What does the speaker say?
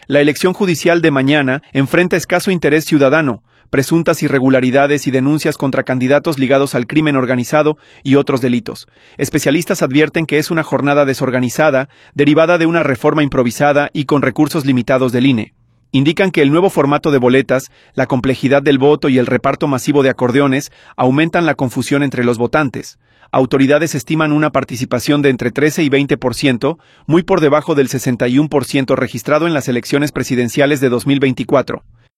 La elección judicial de mañana enfrenta escaso interés ciudadano, presuntas irregularidades y denuncias contra candidatos ligados al crimen organizado y otros delitos. Especialistas advierten que es una jornada desorganizada, derivada de una reforma improvisada y con recursos limitados del INE. Indican que el nuevo formato de boletas, la complejidad del voto y el reparto masivo de acordeones aumentan la confusión entre los votantes. Autoridades estiman una participación de entre 13 y 20%, muy por debajo del 61% registrado en las elecciones presidenciales de 2024.